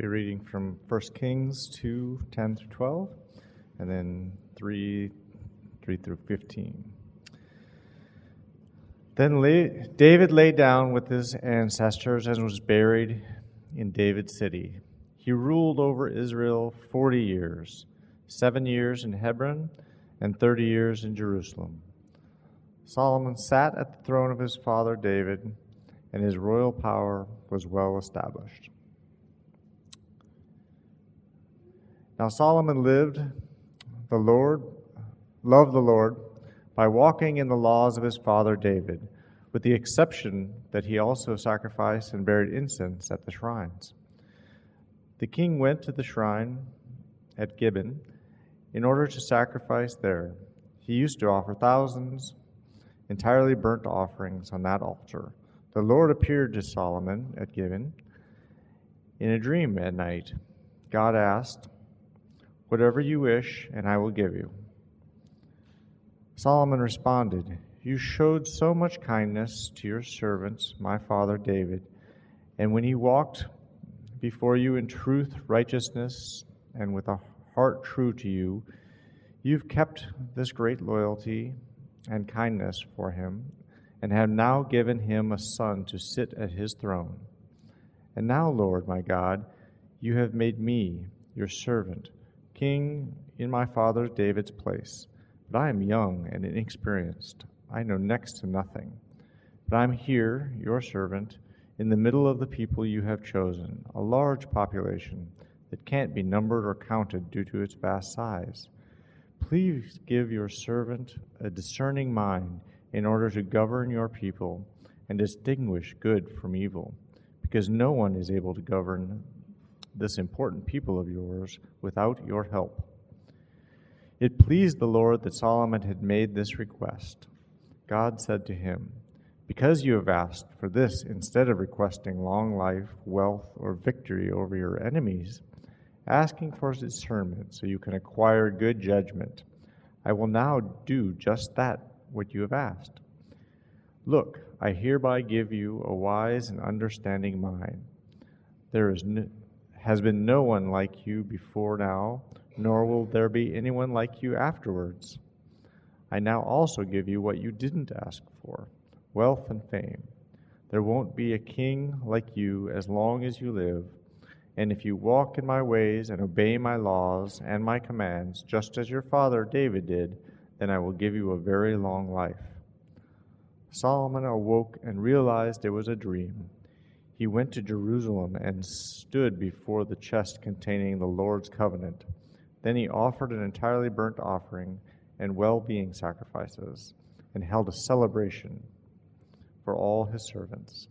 Be reading from 1 Kings 2, 10 through 12, and then 3 through 15. Then David lay down with his ancestors and was buried in David's city. He ruled over Israel 40 years, 7 years in Hebron and 30 years in Jerusalem. Solomon sat at the throne of his father David, and his royal power was well established. Now Solomon loved the Lord by walking in the laws of his father David, with the exception that he also sacrificed and buried incense at the shrines. The king went to the shrine at Gibeon in order to sacrifice there. He used to offer thousands entirely burnt offerings on that altar. The Lord appeared to Solomon at Gibeon in a dream at night. God asked, "Whatever you wish, and I will give you." Solomon responded, "You showed so much kindness to your servant, my father David, and when he walked before you in truth, righteousness, and with a heart true to you, you've kept this great loyalty and kindness for him, and have now given him a son to sit at his throne. And now, Lord my God, you have made me, your servant, king in my father David's place. But I am young and inexperienced. I know next to nothing. But I am here, your servant, in the middle of the people you have chosen, a large population that can't be numbered or counted due to its vast size. Please give your servant a discerning mind in order to govern your people and distinguish good from evil, because no one is able to govern this important people of yours without your help." It pleased the Lord that Solomon had made this request. God said to him, "Because you have asked for this instead of requesting long life, wealth, or victory over your enemies, asking for discernment so you can acquire good judgment, I will now do just that, what you have asked. Look, I hereby give you a wise and understanding mind. There has been no one like you before now, nor will there be anyone like you afterwards. I now also give you what you didn't ask for, wealth and fame. There won't be a king like you as long as you live, and if you walk in my ways and obey my laws and my commands, just as your father David did, then I will give you a very long life." Solomon awoke and realized it was a dream. He went to Jerusalem and stood before the chest containing the Lord's covenant. Then he offered an entirely burnt offering and well-being sacrifices, and held a celebration for all his servants.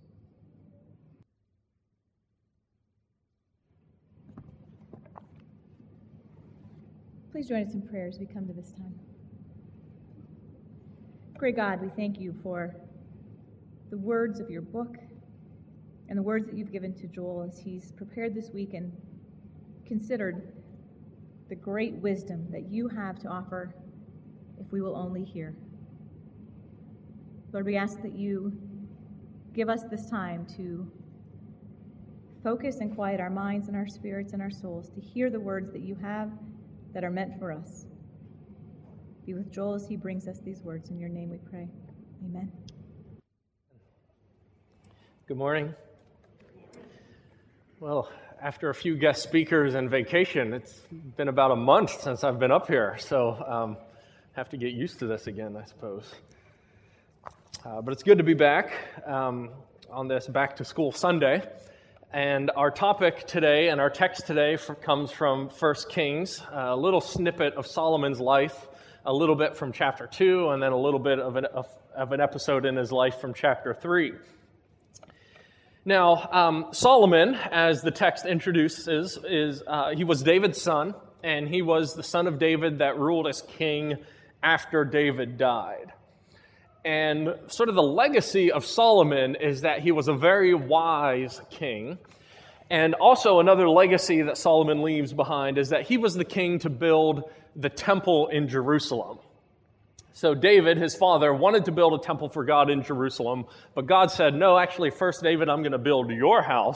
Please join us in prayer as we come to this time. Great God, we thank you for the words of your book and the words that you've given to Joel as he's prepared this week and considered the great wisdom that you have to offer if we will only hear. Lord, we ask that you give us this time to focus and quiet our minds and our spirits and our souls to hear the words that you have that are meant for us. Be with Joel as he brings us these words. In your name we pray. Amen. Good morning. Well, after a few guest speakers and vacation, it's been about a month since I've been up here, so have to get used to this again, I suppose. But it's good to be back on this Back to School Sunday. And our topic today and our text today comes from 1 Kings, a little snippet of Solomon's life, a little bit from chapter 2, and then a little bit of an episode in his life from chapter 3. Now, Solomon, as the text introduces, he was David's son, and he was the son of David that ruled as king after David died. And sort of the legacy of Solomon is that he was a very wise king. And also another legacy that Solomon leaves behind is that he was the king to build the temple in Jerusalem. So David, his father, wanted to build a temple for God in Jerusalem, but God said, "No, actually, first, David, I'm going to build your house,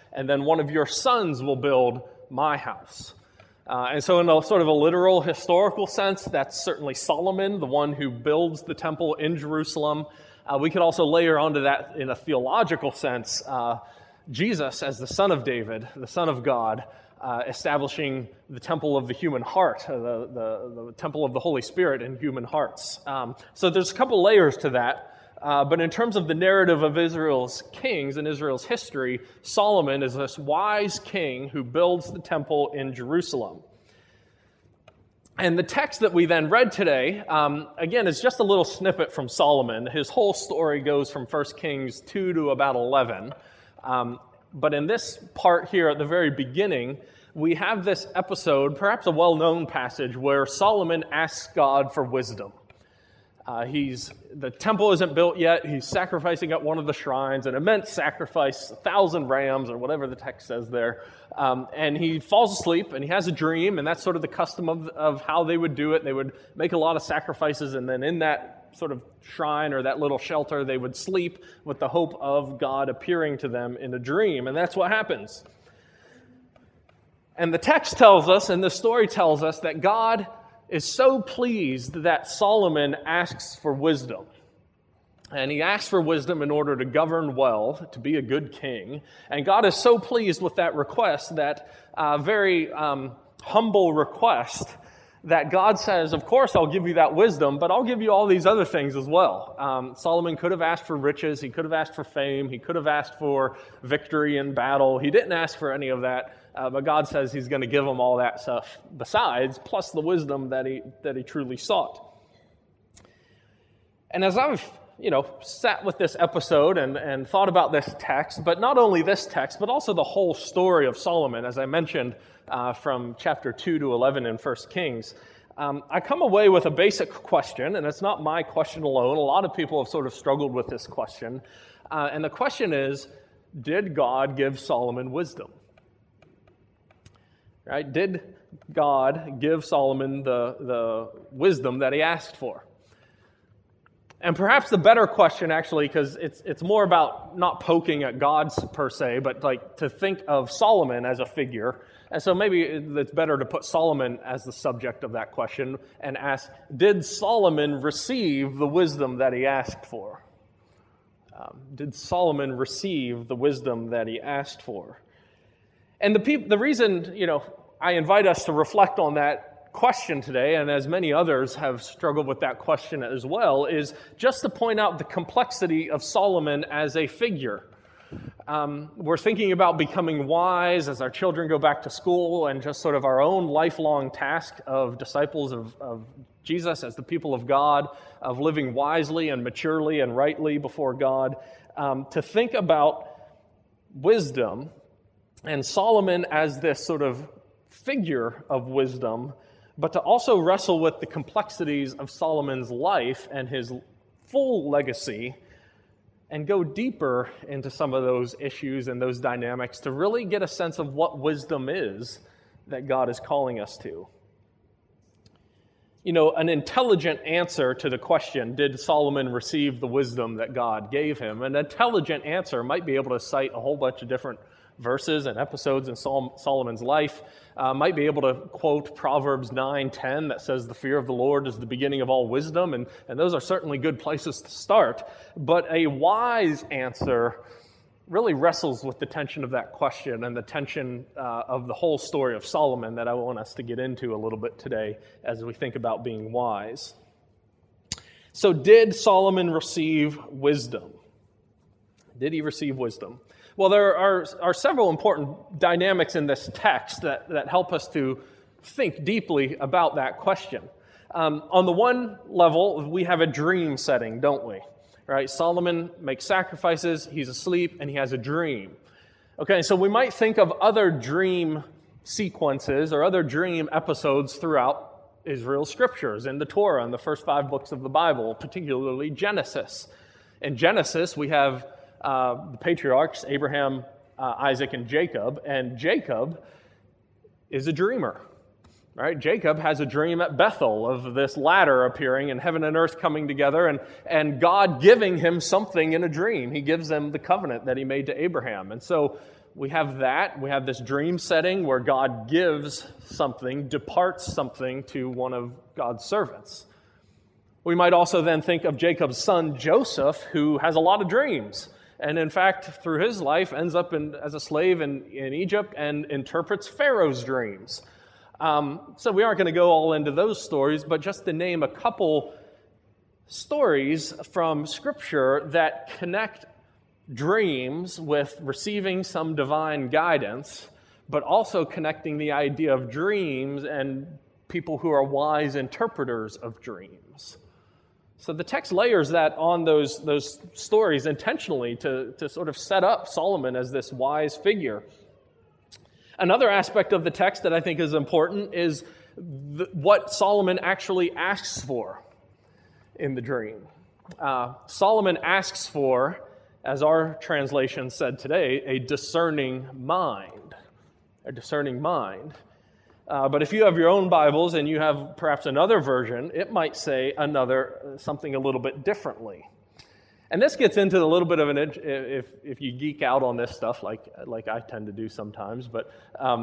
and then one of your sons will build my house. And so in a sort of a literal historical sense, that's certainly Solomon, the one who builds the temple in Jerusalem. We could also layer onto that in a theological sense, Jesus as the Son of David, the Son of God, establishing the temple of the human heart, the temple of the Holy Spirit in human hearts. So there's a couple layers to that. But in terms of the narrative of Israel's kings and Israel's history, Solomon is this wise king who builds the temple in Jerusalem. And the text that we then read today, again, is just a little snippet from Solomon. His whole story goes from 1 Kings 2 to about 11. But in this part here at the very beginning, we have this episode, perhaps a well-known passage, where Solomon asks God for wisdom. The temple isn't built yet. He's sacrificing at one of the shrines, an immense sacrifice, 1,000 rams or whatever the text says there. And he falls asleep and he has a dream, and that's sort of the custom of how they would do it. They would make a lot of sacrifices, and then in that sort of shrine or that little shelter, they would sleep with the hope of God appearing to them in a dream. And that's what happens. And the text tells us, and the story tells us, that God is so pleased that Solomon asks for wisdom. And he asks for wisdom in order to govern well, to be a good king. And God is so pleased with that request, that very humble request, that God says, of course I'll give you that wisdom, but I'll give you all these other things as well. Solomon could have asked for riches, he could have asked for fame, he could have asked for victory in battle. He didn't ask for any of that. But God says he's going to give him all that stuff besides, plus the wisdom that he truly sought. And as I've, sat with this episode and thought about this text, but not only this text, but also the whole story of Solomon, as I mentioned from chapter 2 to 11 in 1 Kings, I come away with a basic question, and it's not my question alone. A lot of people have sort of struggled with this question. And the question is, did God give Solomon wisdom? Right? Did God give Solomon the wisdom that he asked for? And perhaps the better question, actually, because it's more about not poking at God per se, but like to think of Solomon as a figure. And so maybe it's better to put Solomon as the subject of that question and ask, did Solomon receive the wisdom that he asked for? Did Solomon receive the wisdom that he asked for? And the reason, I invite us to reflect on that question today, and as many others have struggled with that question as well, is just to point out the complexity of Solomon as a figure. We're thinking about becoming wise as our children go back to school, and just sort of our own lifelong task of disciples of Jesus as the people of God, of living wisely and maturely and rightly before God, to think about wisdom and Solomon as this sort of figure of wisdom, but to also wrestle with the complexities of Solomon's life and his full legacy, and go deeper into some of those issues and those dynamics to really get a sense of what wisdom is that God is calling us to. An intelligent answer to the question, did Solomon receive the wisdom that God gave him? An intelligent answer might be able to cite a whole bunch of different verses and episodes in Solomon's life, might be able to quote Proverbs 9:10 that says the fear of the Lord is the beginning of all wisdom, and those are certainly good places to start. But a wise answer really wrestles with the tension of that question and the tension of the whole story of Solomon that I want us to get into a little bit today as we think about being wise. So did Solomon receive wisdom? Did he receive wisdom? Well, there are several important dynamics in this text that help us to think deeply about that question. On the one level, we have a dream setting, don't we? Right? Solomon makes sacrifices, he's asleep, and he has a dream. Okay, so we might think of other dream sequences or other dream episodes throughout Israel's scriptures, in the Torah, in the first 5 books of the Bible, particularly Genesis. In Genesis, we have the patriarchs, Abraham, Isaac, and Jacob is a dreamer. Right? Jacob has a dream at Bethel of this ladder appearing and heaven and earth coming together and God giving him something in a dream. He gives them the covenant that he made to Abraham. And so we have that. We have this dream setting where God gives something, departs something to one of God's servants. We might also then think of Jacob's son Joseph, who has a lot of dreams. And in fact, through his life, ends up as a slave in Egypt and interprets Pharaoh's dreams. So we aren't going to go all into those stories, but just to name a couple stories from Scripture that connect dreams with receiving some divine guidance, but also connecting the idea of dreams and people who are wise interpreters of dreams. So the text layers that on those stories intentionally to sort of set up Solomon as this wise figure. Another aspect of the text that I think is important is what Solomon actually asks for in the dream. Solomon asks for, as our translation said today, a discerning mind. A discerning mind. But if you have your own Bibles and you have perhaps another version, it might say something a little bit differently. And this gets into a little bit of if you geek out on this stuff, like I tend to do sometimes, but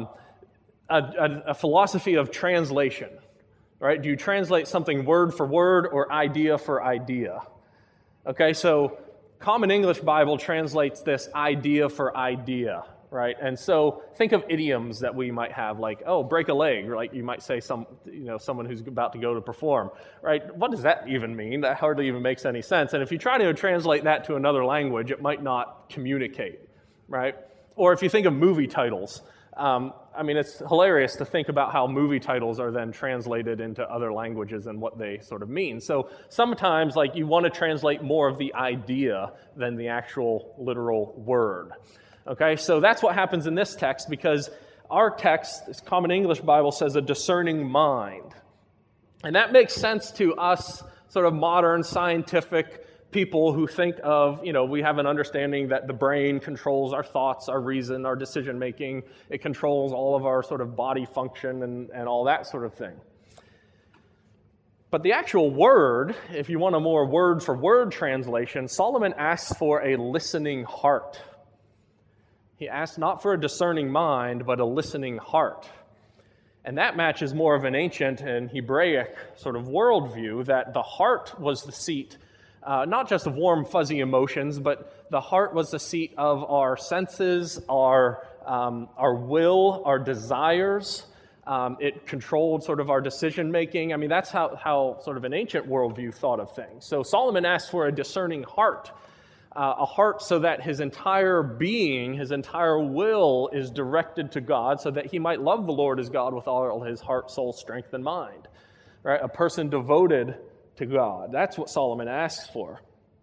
a philosophy of translation, right? Do you translate something word for word or idea for idea? Okay, so Common English Bible translates this idea for idea, right? And so think of idioms that we might have, like, oh, break a leg, like you might say someone who's about to go to perform, right? What does that even mean? That hardly even makes any sense. And if you try to translate that to another language, it might not communicate, right? Or if you think of movie titles, it's hilarious to think about how movie titles are then translated into other languages and what they sort of mean. So sometimes, you want to translate more of the idea than the actual literal word. Okay, so that's what happens in this text, because our text, this Common English Bible, says a discerning mind. And that makes sense to us sort of modern scientific people who think of, we have an understanding that the brain controls our thoughts, our reason, our decision-making. It controls all of our sort of body function and all that sort of thing. But the actual word, if you want a more word-for-word translation, Solomon asks for a listening heart. He asks not for a discerning mind, but a listening heart. And that matches more of an ancient and Hebraic sort of worldview, that the heart was the seat, not just of warm, fuzzy emotions, but the heart was the seat of our senses, our will, our desires. It controlled sort of our decision-making. That's how sort of an ancient worldview thought of things. So Solomon asks for a discerning heart, a heart so that his entire being, his entire will is directed to God, so that he might love the Lord his God with all his heart, soul, strength, and mind. Right? A person devoted to God. That's what Solomon asks for.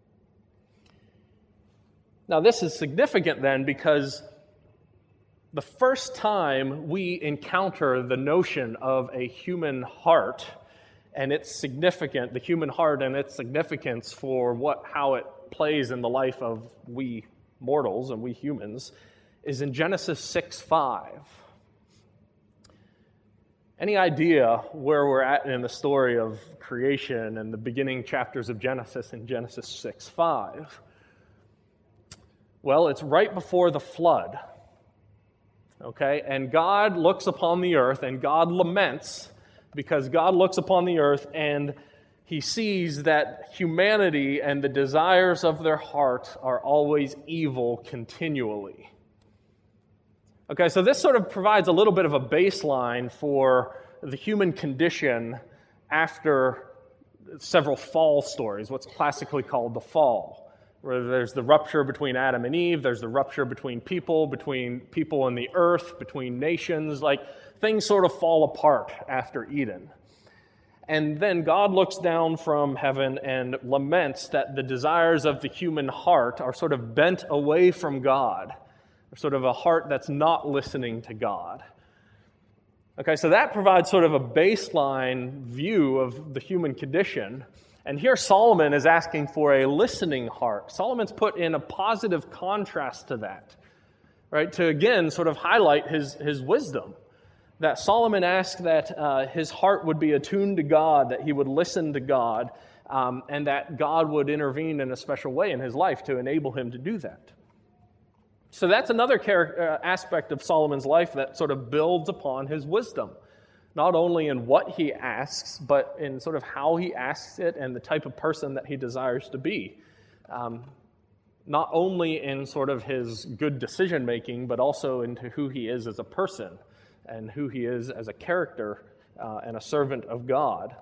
Now, this is significant then, because the first time we encounter the notion of a human heart and its significance, the human heart and its significance for how it plays in the life of we mortals and we humans, is in Genesis 6:5. Any idea where we're at in the story of creation and the beginning chapters of Genesis in Genesis 6:5? Well, it's right before the flood. Okay, and God looks upon the earth and God laments, because God looks upon the earth and he sees that humanity and the desires of their heart are always evil continually. Okay, so this sort of provides a little bit of a baseline for the human condition after several fall stories, what's classically called the fall, where there's the rupture between Adam and Eve, there's the rupture between people and the earth, between nations, things sort of fall apart after Eden. And then God looks down from heaven and laments that the desires of the human heart are sort of bent away from God, sort of a heart that's not listening to God. Okay, so that provides sort of a baseline view of the human condition. And here Solomon is asking for a listening heart. Solomon's put in a positive contrast to that, right? To again sort of highlight his wisdom. That Solomon asked that his heart would be attuned to God, that he would listen to God, and that God would intervene in a special way in his life to enable him to do that. So that's another aspect of Solomon's life that sort of builds upon his wisdom, not only in what he asks, but in sort of how he asks it and the type of person that he desires to be. Not only in sort of his good decision-making, but also into who he is as a person and who he is as a character and a servant of God.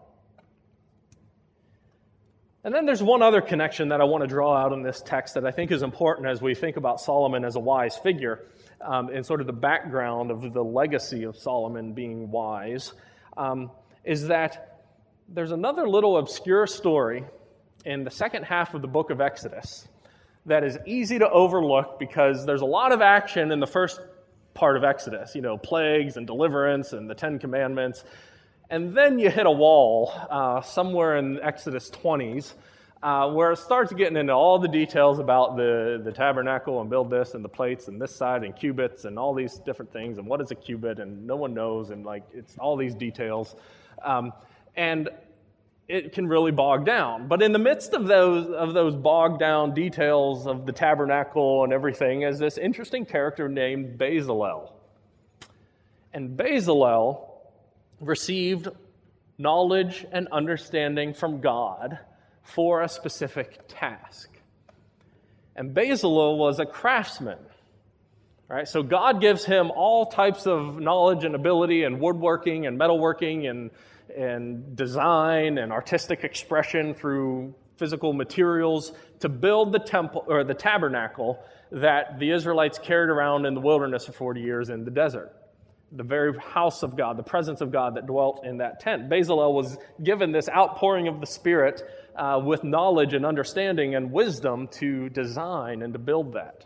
And then there's one other connection that I want to draw out in this text that I think is important as we think about Solomon as a wise figure, and sort of the background of the legacy of Solomon being wise, is that there's another little obscure story in the second half of the book of Exodus that is easy to overlook because there's a lot of action in the first part of Exodus, plagues and deliverance and the Ten Commandments. And then you hit a wall somewhere in Exodus 20s where it starts getting into all the details about the tabernacle and build this and the plates and this side and cubits and all these different things and what is a cubit and no one knows and it's all these details. And it can really bog down. But in the midst of those bogged down details of the tabernacle and everything is this interesting character named Bezalel. And Bezalel received knowledge and understanding from God for a specific task. And Bezalel was a craftsman. Right? So God gives him all types of knowledge and ability in woodworking and metalworking and design and artistic expression through physical materials to build the temple or the tabernacle that the Israelites carried around in the wilderness for 40 years in the desert. The very house of God, the presence of God that dwelt in that tent. Bezalel was given this outpouring of the Spirit with knowledge and understanding and wisdom to design and to build that.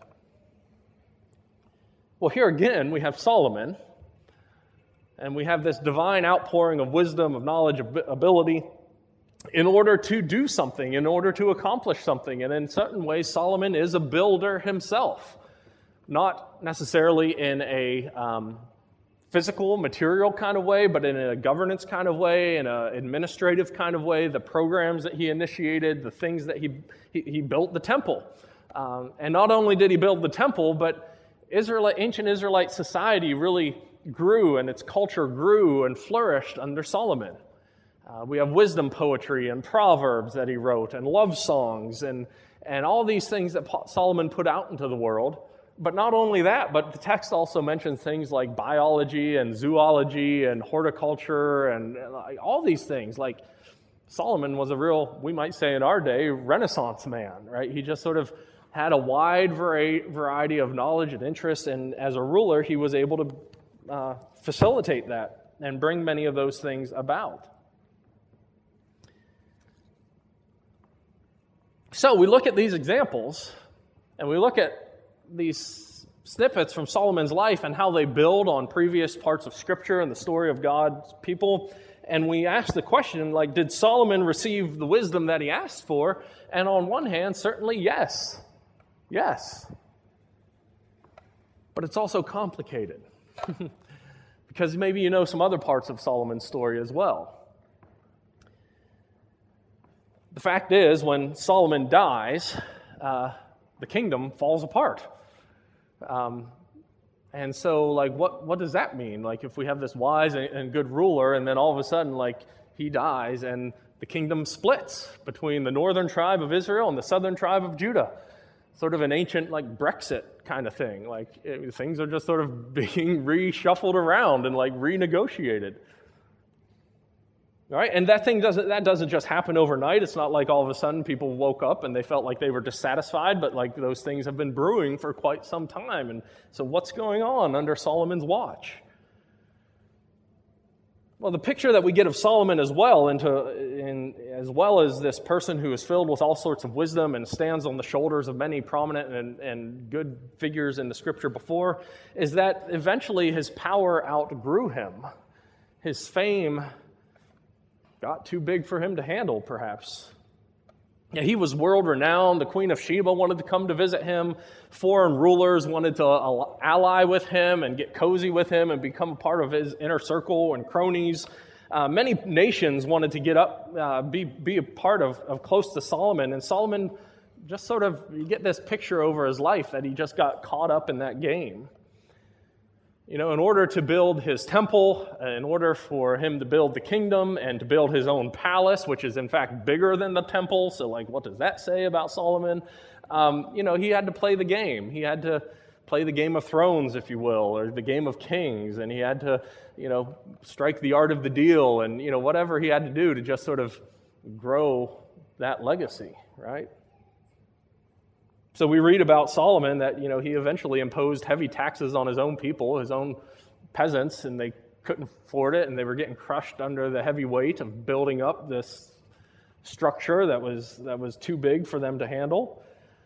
Well, here again, we have Solomon, and we have this divine outpouring of wisdom, of knowledge, of ability in order to do something, in order to accomplish something. And in certain ways, Solomon is a builder himself, not necessarily in a physical, material kind of way, but in a governance kind of way, in an administrative kind of way, the programs that he initiated, the things that he built the temple. And not only did he build the temple, but ancient Israelite society really grew and its culture grew and flourished under Solomon. We have wisdom poetry and proverbs that he wrote and love songs and all these things that Solomon put out into the world. But not only that, but the text also mentions things like biology and zoology and horticulture and all these things. Like Solomon was a real, we might say in our day, Renaissance man, right? He just sort of had a wide variety of knowledge and interests, and as a ruler, he was able to facilitate that and bring many of those things about. So we look at these examples, and we look at these snippets from Solomon's life and how they build on previous parts of Scripture and the story of God's people. And we ask the question, did Solomon receive the wisdom that he asked for? And on one hand, certainly yes. Yes. But it's also complicated. Because maybe you know some other parts of Solomon's story as well. The fact is, when Solomon dies, the kingdom falls apart. And so, what does that mean? If we have this wise and good ruler, and then all of a sudden, he dies, and the kingdom splits between the northern tribe of Israel and the southern tribe of Judah. Sort of an ancient, Brexit kind of thing. Things are just sort of being reshuffled around and, renegotiated. All right, and that doesn't just happen overnight. It's not like all of a sudden people woke up and they felt like they were dissatisfied, but those things have been brewing for quite some time. And so what's going on under Solomon's watch? Well, the picture that we get of Solomon as well, as well as this person who is filled with all sorts of wisdom and stands on the shoulders of many prominent and good figures in the Scripture before, is that eventually his power outgrew him. His fame got too big for him to handle, perhaps. Yeah, he was world-renowned. The Queen of Sheba wanted to come to visit him. Foreign rulers wanted to ally with him and get cozy with him and become a part of his inner circle and cronies. Many nations wanted to get up, be a part of close to Solomon. And Solomon just sort of, you get this picture over his life that he just got caught up in that game. In order to build his temple, in order for him to build the kingdom and to build his own palace, which is in fact bigger than the temple, so what does that say about Solomon? He had to play the game. He had to play the Game of Thrones, if you will, or the Game of Kings, and he had to, strike the art of the deal and, whatever he had to do to just sort of grow that legacy, right? So we read about Solomon that, he eventually imposed heavy taxes on his own people, his own peasants, and they couldn't afford it, and they were getting crushed under the heavy weight of building up this structure that was too big for them to handle.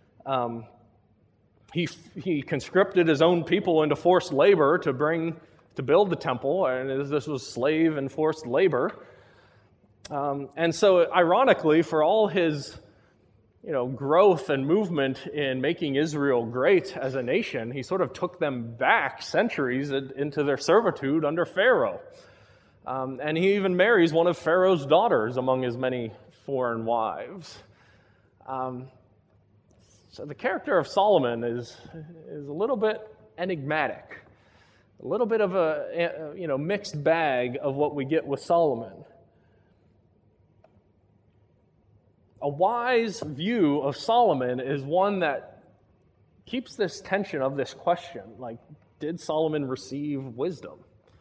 He conscripted his own people into forced labor to build the temple, and this was slave and forced labor. And so, ironically, for all his growth and movement in making Israel great as a nation, he sort of took them back centuries into their servitude under Pharaoh. And he even marries one of Pharaoh's daughters among his many foreign wives. So the character of Solomon is a little bit enigmatic, a little bit of a mixed bag of what we get with Solomon. A wise view of Solomon is one that keeps this tension of this question, did Solomon receive wisdom?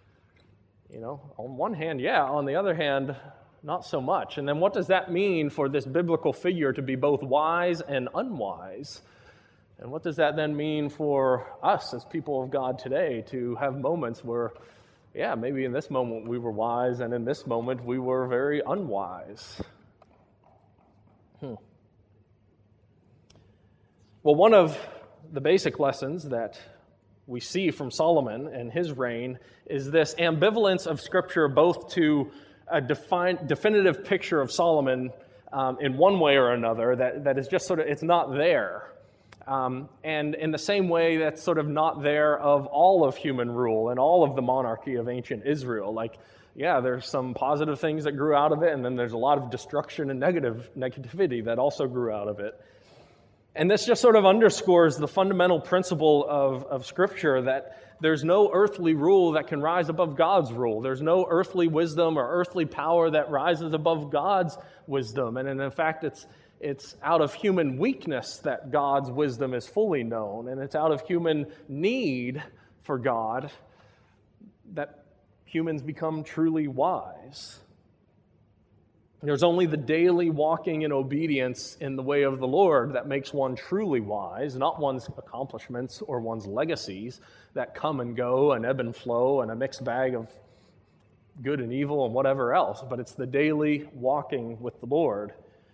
On one hand, yeah. On the other hand, not so much. And then what does that mean for this biblical figure to be both wise and unwise? And what does that then mean for us as people of God today to have moments where, yeah, maybe in this moment we were wise and in this moment we were very unwise? Well, one of the basic lessons that we see from Solomon and his reign is this ambivalence of Scripture, both to a definitive picture of Solomon in one way or another, that is just sort of, it's not there. And in the same way, that's sort of not there of all of human rule and all of the monarchy of ancient Israel. There's some positive things that grew out of it, and then there's a lot of destruction and negativity that also grew out of it. And this just sort of underscores the fundamental principle of Scripture, that there's no earthly rule that can rise above God's rule. There's no earthly wisdom or earthly power that rises above God's wisdom. And in fact, it's out of human weakness that God's wisdom is fully known, and it's out of human need for God that humans become truly wise. There's only the daily walking in obedience in the way of the Lord that makes one truly wise, not one's accomplishments or one's legacies that come and go and ebb and flow and a mixed bag of good and evil and whatever else, but it's the daily walking with the Lord.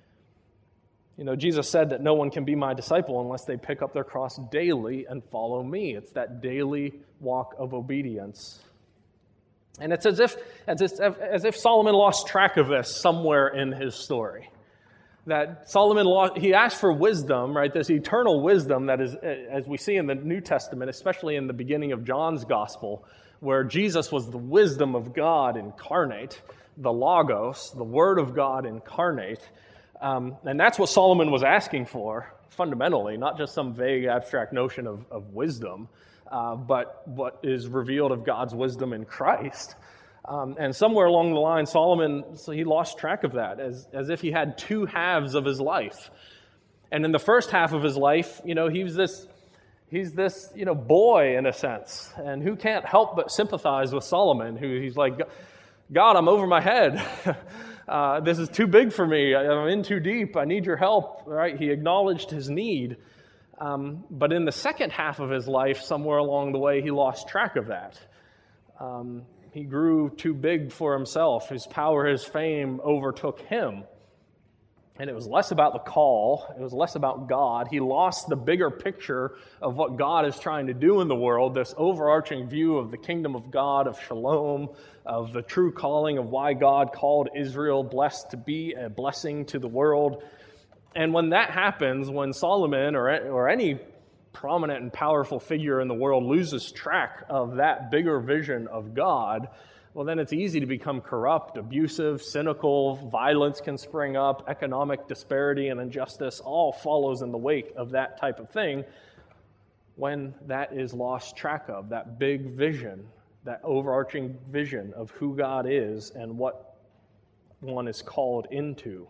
Jesus said that no one can be my disciple unless they pick up their cross daily and follow me. It's that daily walk of obedience. And it's as if Solomon lost track of this somewhere in his story. That Solomon he asked for wisdom, right? This eternal wisdom that is, as we see in the New Testament, especially in the beginning of John's Gospel, where Jesus was the wisdom of God incarnate, the Logos, the Word of God incarnate. And that's what Solomon was asking for, fundamentally, not just some vague abstract notion of wisdom, but what is revealed of God's wisdom in Christ. And somewhere along the line, Solomon, he lost track of that, as if he had two halves of his life. And in the first half of his life, he's this boy in a sense, and who can't help but sympathize with Solomon, he's like, God, I'm over my head. This is too big for me. I'm in too deep. I need your help. Right? He acknowledged his need. But in the second half of his life, somewhere along the way, he lost track of that. He grew too big for himself. His power, his fame overtook him. And it was less about the call. It was less about God. He lost the bigger picture of what God is trying to do in the world, this overarching view of the kingdom of God, of shalom, of the true calling of why God called Israel blessed to be a blessing to the world. And when that happens, when Solomon or any prominent and powerful figure in the world loses track of that bigger vision of God, well, then it's easy to become corrupt, abusive, cynical, violence can spring up, economic disparity and injustice all follows in the wake of that type of thing when that is lost track of, that big vision, that overarching vision of who God is and what one is called into.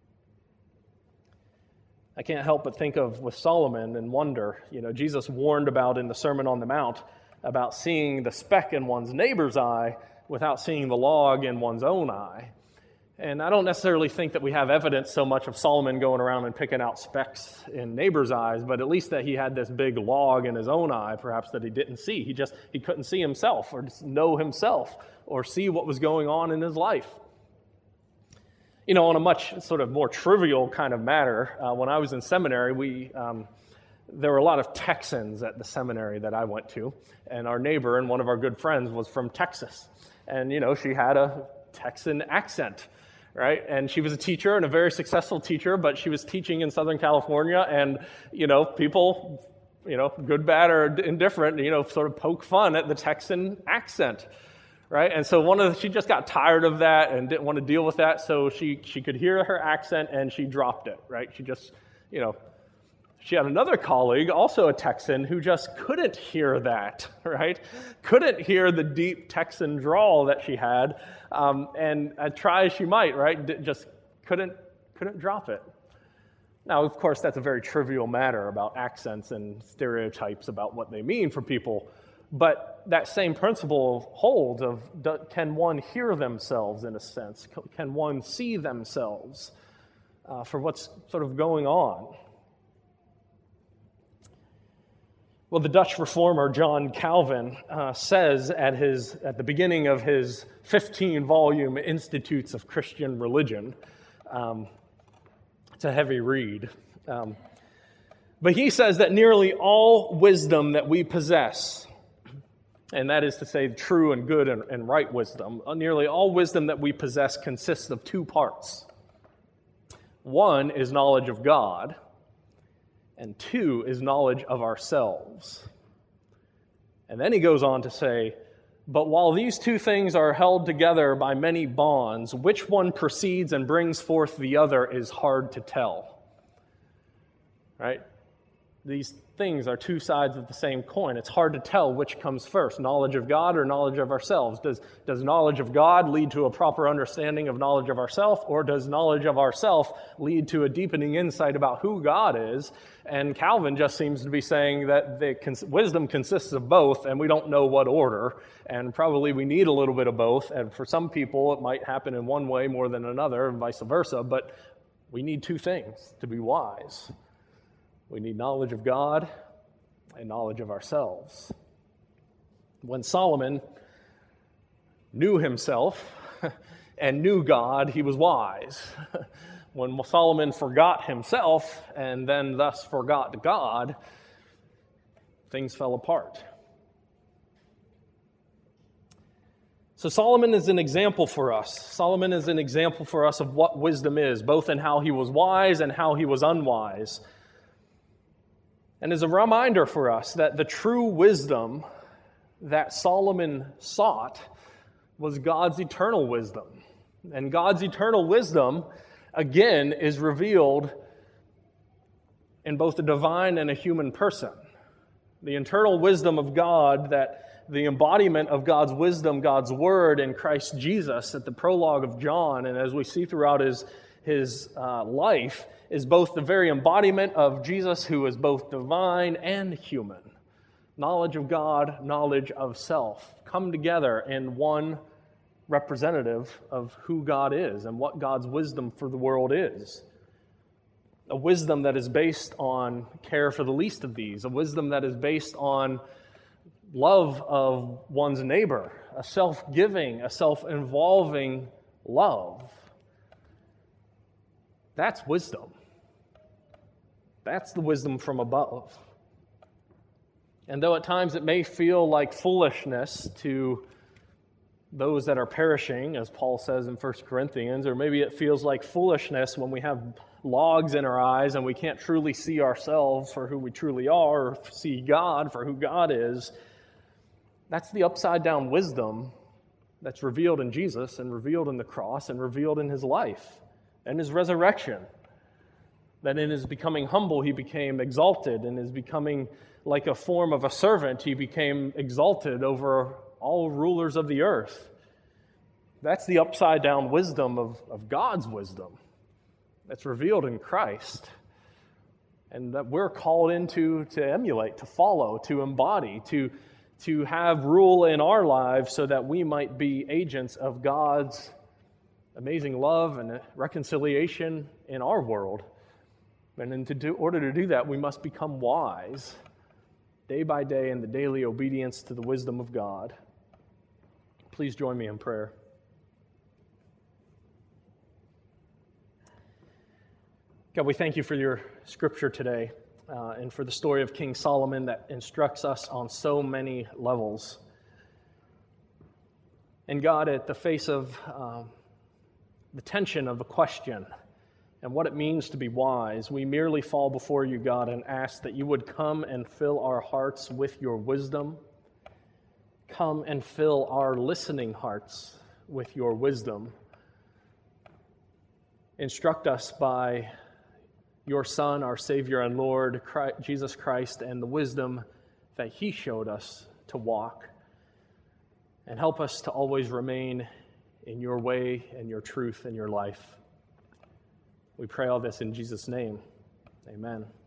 I can't help but think of with Solomon and wonder, Jesus warned about in the Sermon on the Mount about seeing the speck in one's neighbor's eye without seeing the log in one's own eye. And I don't necessarily think that we have evidence so much of Solomon going around and picking out specks in neighbors' eyes, but at least that he had this big log in his own eye, perhaps, that he didn't see. He couldn't see himself or just know himself or see what was going on in his life. On a much sort of more trivial kind of matter, when I was in seminary, there were a lot of Texans at the seminary that I went to, and our neighbor and one of our good friends was from Texas. And, she had a Texan accent, right? And she was a teacher and a very successful teacher, but she was teaching in Southern California, and, people, good, bad, or indifferent, sort of poke fun at the Texan accent, right? And so she just got tired of that and didn't want to deal with that, so she could hear her accent, and she dropped it, right? She just, she had another colleague, also a Texan, who just couldn't hear that, right? Couldn't hear the deep Texan drawl that she had, and try as she might, right? Just couldn't drop it. Now, of course, that's a very trivial matter about accents and stereotypes about what they mean for people, but that same principle holds of, can one hear themselves in a sense? Can one see themselves for what's sort of going on? Well, the Dutch reformer John Calvin says at the beginning of his 15-volume Institutes of Christian Religion, it's a heavy read, but he says that nearly all wisdom that we possess, and that is to say true and good and right wisdom, nearly all wisdom that we possess consists of two parts. One is knowledge of God, and two is knowledge of ourselves. And then he goes on to say, but while these two things are held together by many bonds, which one precedes and brings forth the other is hard to tell. Right? These things are two sides of the same coin. It's hard to tell which comes first, knowledge of God or knowledge of ourselves. Does knowledge of God lead to a proper understanding of knowledge of ourselves, or does knowledge of ourselves lead to a deepening insight about who God is? And Calvin just seems to be saying that wisdom consists of both, and we don't know what order, and probably we need a little bit of both, and for some people it might happen in one way more than another, and vice versa, but we need two things to be wise. We need knowledge of God and knowledge of ourselves. When Solomon knew himself and knew God, he was wise. When Solomon forgot himself and then thus forgot God, things fell apart. So Solomon is an example for us. Solomon is an example for us of what wisdom is, both in how he was wise and how he was unwise. And as a reminder for us that the true wisdom that Solomon sought was God's eternal wisdom. And God's eternal wisdom, again, is revealed in both a divine and a human person. The internal wisdom of God, that the embodiment of God's wisdom, God's word in Christ Jesus at the prologue of John, and as we see throughout his life, is both the very embodiment of Jesus, who is both divine and human. Knowledge of God, knowledge of self, come together in one representative of who God is and what God's wisdom for the world is. A wisdom that is based on care for the least of these, a wisdom that is based on love of one's neighbor, a self-giving, a self-involving love. That's wisdom. That's the wisdom from above. And though at times it may feel like foolishness to those that are perishing, as Paul says in 1 Corinthians, or maybe it feels like foolishness when we have logs in our eyes and we can't truly see ourselves for who we truly are, or see God for who God is, that's the upside-down wisdom that's revealed in Jesus and revealed in the cross and revealed in his life and his resurrection. That in his becoming humble, he became exalted. In his becoming like a form of a servant, he became exalted over all rulers of the earth. That's the upside-down wisdom of God's wisdom that's revealed in Christ. And that we're called into to emulate, to follow, to embody, to have rule in our lives so that we might be agents of God's amazing love and reconciliation in our world. And in order to do that, we must become wise day by day in the daily obedience to the wisdom of God. Please join me in prayer. God, we thank you for your scripture today and for the story of King Solomon that instructs us on so many levels. And God, at the face of the tension of the question and what it means to be wise, we merely fall before you, God, and ask that you would come and fill our hearts with your wisdom. Come and fill our listening hearts with your wisdom. Instruct us by your Son, our Savior and Lord, Jesus Christ, and the wisdom that he showed us to walk. And help us to always remain in your way and your truth and your life. We pray all this in Jesus' name. Amen.